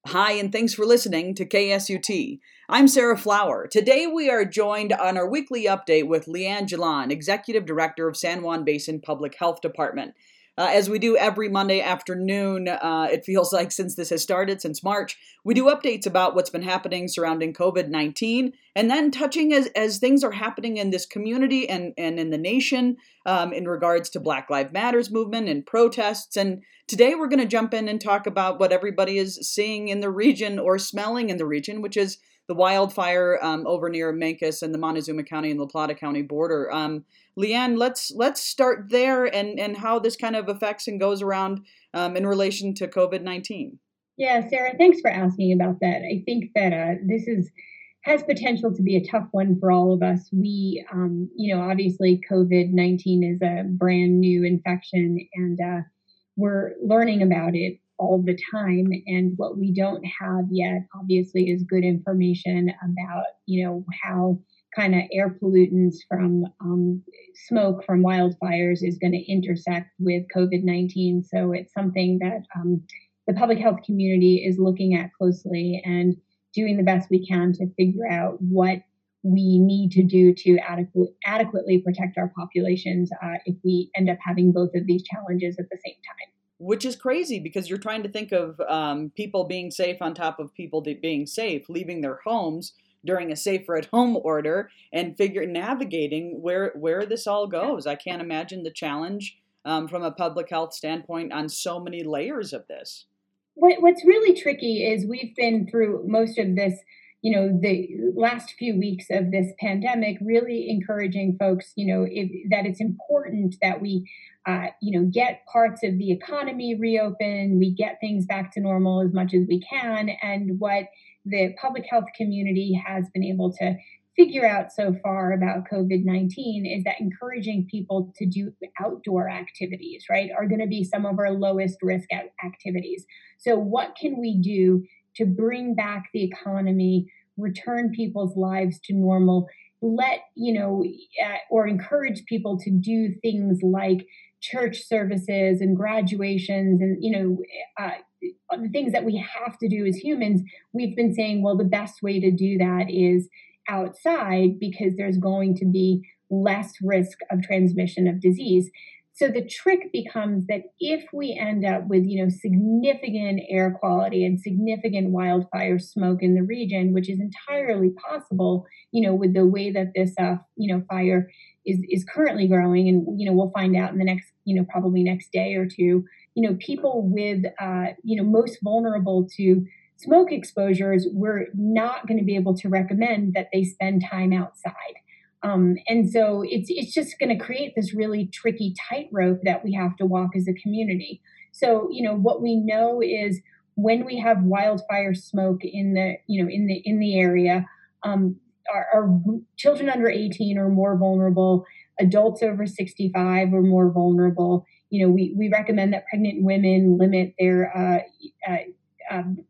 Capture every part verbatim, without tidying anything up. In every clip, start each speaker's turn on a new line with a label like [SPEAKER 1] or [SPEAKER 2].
[SPEAKER 1] Hi, and thanks for listening to K S U T. I'm Sarah Flower. Today we are joined on our weekly update with Leanne Jalan, Executive Director of San Juan Basin Public Health Department. Uh, as we do every Monday afternoon, uh, it feels like since this has started, since March, we do updates about what's been happening surrounding COVID nineteen, and then touching as, as things are happening in this community and, and in the nation um, in regards to Black Lives Matters movement and protests. And today we're going to jump in and talk about what everybody is seeing in the region or smelling in the region, which is the wildfire um, over near Mancos and the Montezuma County and La Plata County border. Um, Leanne, let's let's start there and, and how this kind of affects and goes around um, in relation to COVID nineteen.
[SPEAKER 2] Yeah, Sarah, thanks for asking about that. I think that uh, this is has potential to be a tough one for all of us. We, um, you know, obviously COVID nineteen is a brand new infection, and uh, we're learning about it all the time. And what we don't have yet, obviously, is good information about, you know, how kind of air pollutants from um, smoke from wildfires is going to intersect with COVID nineteen. So it's something that um, the public health community is looking at closely and doing the best we can to figure out what we need to do to adequate, adequately protect our populations uh, if we end up having both of these challenges at the same time.
[SPEAKER 1] Which is crazy because you're trying to think of um, people being safe on top of people being safe, leaving their homes during a safer at home order and figure navigating where where this all goes. I can't imagine the challenge um, from a public health standpoint on so many layers of this.
[SPEAKER 2] What, what's really tricky is we've been through most of this, you know, the last few weeks of this pandemic, really encouraging folks, you know, if, that it's important that we, uh, you know, get parts of the economy reopened, we get things back to normal as much as we can. And what the public health community has been able to figure out so far about COVID nineteen is that encouraging people to do outdoor activities, right, are going to be some of our lowest risk activities. So, what can we do to bring back the economy, return people's lives to normal, let, you know, uh, or encourage people to do things like church services and graduations and, you know, uh, the things that we have to do as humans? We've been saying, well, the best way to do that is outside because there's going to be less risk of transmission of disease. So the trick becomes that if we end up with, you know, significant air quality and significant wildfire smoke in the region, which is entirely possible, you know, with the way that this, uh, you know, fire is is currently growing, and you know, we'll find out in the next, you know, probably next day or two. You know, people with, uh, you know, most vulnerable to smoke exposures, we're not going to be able to recommend that they spend time outside. Um, and so it's it's just going to create this really tricky tightrope that we have to walk as a community. So, you know, what we know is when we have wildfire smoke in the, you know, in the in the area, um, our, our children under eighteen are more vulnerable. Adults over sixty-five are more vulnerable. You know, we, we recommend that pregnant women limit their uh, uh, um,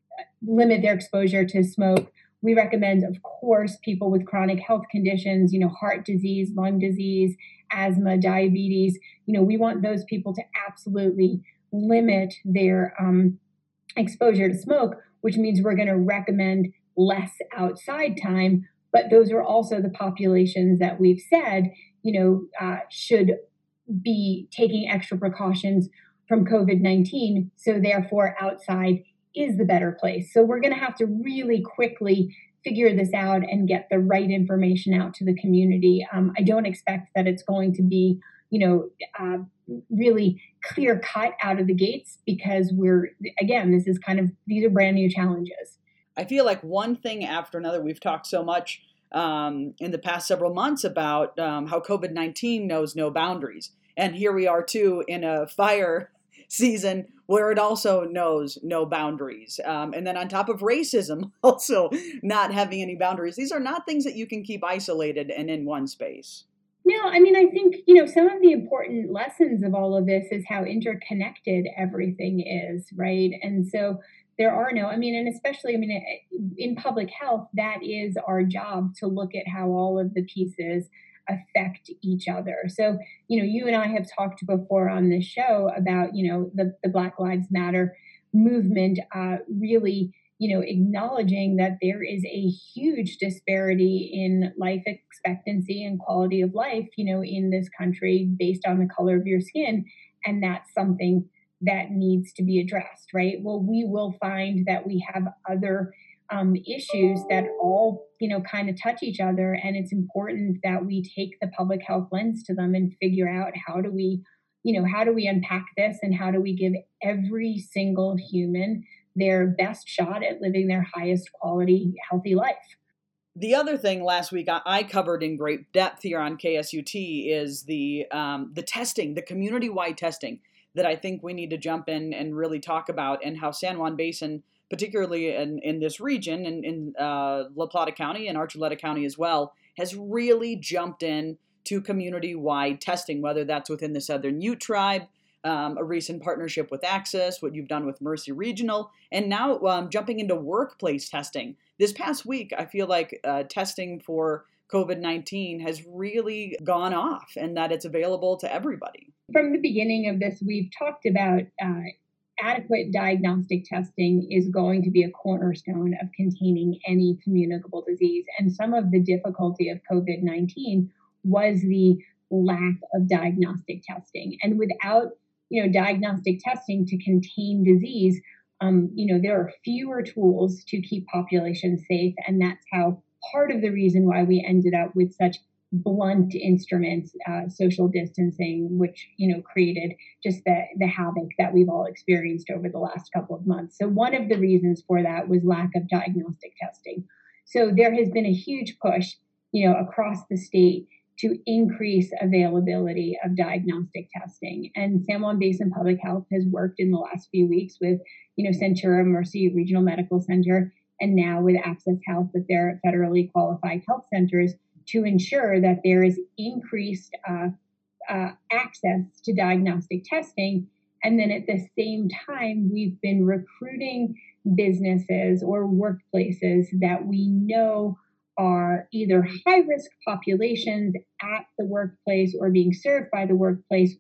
[SPEAKER 2] limit their exposure to smoke. We recommend, of course, people with chronic health conditions, you know, heart disease, lung disease, asthma, diabetes. You know, we want those people to absolutely limit their um, exposure to smoke, which means we're going to recommend less outside time. But those are also the populations that we've said, you know, uh, should be taking extra precautions from COVID nineteen. So therefore, outside is the better place. So we're going to have to really quickly figure this out and get the right information out to the community. Um, I don't expect that it's going to be, you know, uh, really clear cut out of the gates because we're, again, this is kind of, these are brand new challenges.
[SPEAKER 1] I feel like one thing after another, we've talked so much um, in the past several months about um, how COVID nineteen knows no boundaries. And here we are too in a fire season where it also knows no boundaries. Um, and then on top of racism, also not having any boundaries. These are not things that you can keep isolated and in one space.
[SPEAKER 2] No, I mean, I think, you know, some of the important lessons of all of this is how interconnected everything is, right? And so there are no, I mean, and especially, I mean, in public health, that is our job to look at how all of the pieces affect each other. So, you know, you and I have talked before on this show about, you know, the, the Black Lives Matter movement uh, really, you know, acknowledging that there is a huge disparity in life expectancy and quality of life, you know, in this country based on the color of your skin. And that's something that needs to be addressed, right? Well, we will find that we have other um, issues that all, you know, kind of touch each other. And it's important that we take the public health lens to them and figure out how do we, you know, how do we unpack this and how do we give every single human their best shot at living their highest quality, healthy life.
[SPEAKER 1] The other thing last week I covered in great depth here on K S U T is the um, the testing, the community-wide testing that I think we need to jump in and really talk about, and how San Juan Basin, particularly in, in this region, in, in uh, La Plata County and Archuleta County as well, has really jumped in to community-wide testing, whether that's within the Southern Ute Tribe, um, a recent partnership with Access, what you've done with Mercy Regional, and now um, jumping into workplace testing. This past week, I feel like uh, testing for COVID nineteen has really gone off, and that it's available to everybody.
[SPEAKER 2] From the beginning of this, we've talked about uh, adequate diagnostic testing is going to be a cornerstone of containing any communicable disease. And some of the difficulty of COVID nineteen was the lack of diagnostic testing. And without, you know, diagnostic testing to contain disease, um, you know, there are fewer tools to keep populations safe. And that's how part of the reason why we ended up with such blunt instruments, uh, social distancing, which, you know, created just the, the havoc that we've all experienced over the last couple of months. So one of the reasons for that was lack of diagnostic testing. So there has been a huge push, you know, across the state to increase availability of diagnostic testing. And San Juan Basin Public Health has worked in the last few weeks with, you know, Centura Mercy Regional Medical Center, and now with Access Health, with their federally qualified health centers, to ensure that there is increased uh, uh, access to diagnostic testing. And then at the same time, we've been recruiting businesses or workplaces that we know are either high-risk populations at the workplace or being served by the workplace,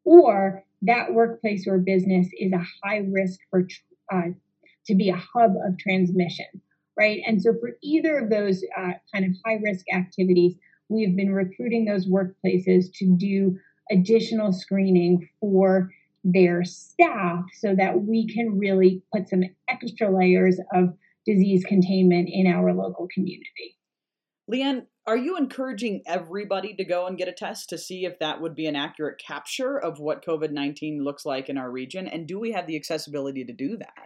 [SPEAKER 2] or that workplace or business is a high risk for uh, to be a hub of transmission, right? And so for either of those uh, kind of high-risk activities, we have been recruiting those workplaces to do additional screening for their staff so that we can really put some extra layers of disease containment in our local community.
[SPEAKER 1] Leanne, are you encouraging everybody to go and get a test to see if that would be an accurate capture of what COVID nineteen looks like in our region? And do we have the accessibility to do that?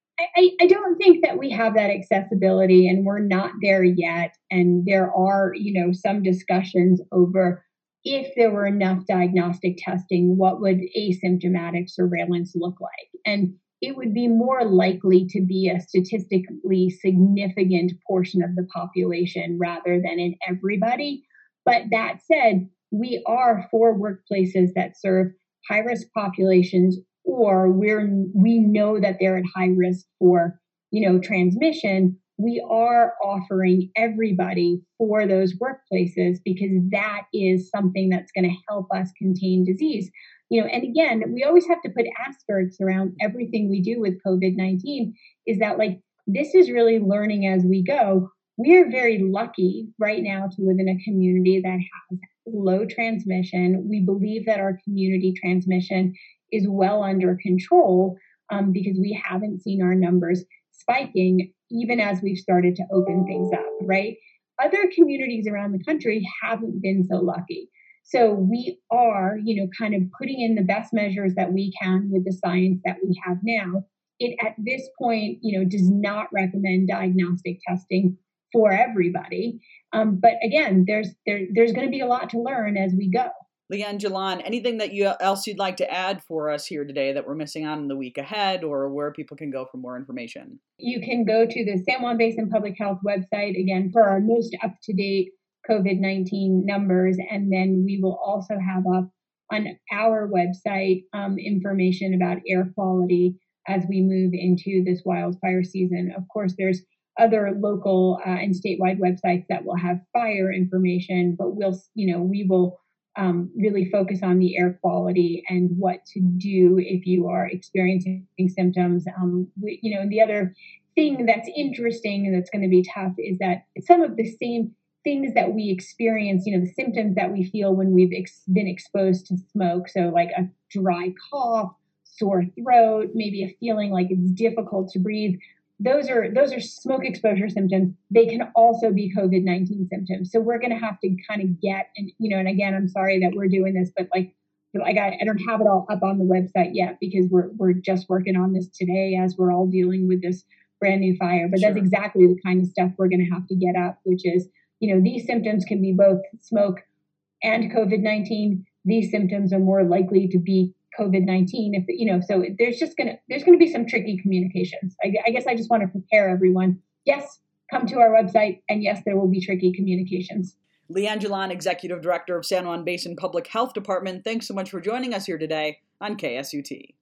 [SPEAKER 2] I, I don't think that we have that accessibility, and we're not there yet. And there are, you know, some discussions over if there were enough diagnostic testing, what would asymptomatic surveillance look like? And it would be more likely to be a statistically significant portion of the population rather than in everybody. But that said, we are for workplaces that serve high-risk populations, or we're we know that they're at high risk for, you know, transmission. We are offering everybody for those workplaces because that is something that's going to help us contain disease. You know, and again, we always have to put asterisks around everything we do with COVID nineteen, is that like, this is really learning as we go. We're very lucky right now to live in a community that has low transmission. We believe that our community transmission is well under control um, because we haven't seen our numbers spiking even as we've started to open things up, right? Other communities around the country haven't been so lucky. So we are, you know, kind of putting in the best measures that we can with the science that we have now. It at this point, you know, does not recommend diagnostic testing for everybody. Um, but again, there's there, there's going to be a lot to learn as we go.
[SPEAKER 1] Leanne Jalon, anything that you else you'd like to add for us here today that we're missing out in the week ahead, or where people can go for more information?
[SPEAKER 2] You can go to the San Juan Basin Public Health website, again, for our most up-to-date COVID nineteen numbers. And then we will also have up on our website um, information about air quality as we move into this wildfire season. Of course, there's other local uh, and statewide websites that will have fire information, but we'll, you know, we will um, really focus on the air quality and what to do if you are experiencing symptoms. Um, we, you know, and the other thing that's interesting and that's going to be tough is that some of the same things that we experience, you know, the symptoms that we feel when we've ex- been exposed to smoke. So, like a dry cough, sore throat, maybe a feeling like it's difficult to breathe. Those are those are smoke exposure symptoms. They can also be COVID nineteen symptoms. So we're going to have to kind of get, and you know, and again, I'm sorry that we're doing this, but like, like I, I don't have it all up on the website yet because we're we're just working on this today as we're all dealing with this brand new fire. But sure. That's exactly the kind of stuff we're going to have to get up, which is, you know, these symptoms can be both smoke and COVID nineteen. These symptoms are more likely to be COVID nineteen. If you know, so there's just gonna there's gonna be some tricky communications. I, I guess I just want to prepare everyone. Yes, come to our website, and yes, there will be tricky communications.
[SPEAKER 1] Leanne Gillon, Executive Director of San Juan Basin Public Health Department, thanks so much for joining us here today on K S U T.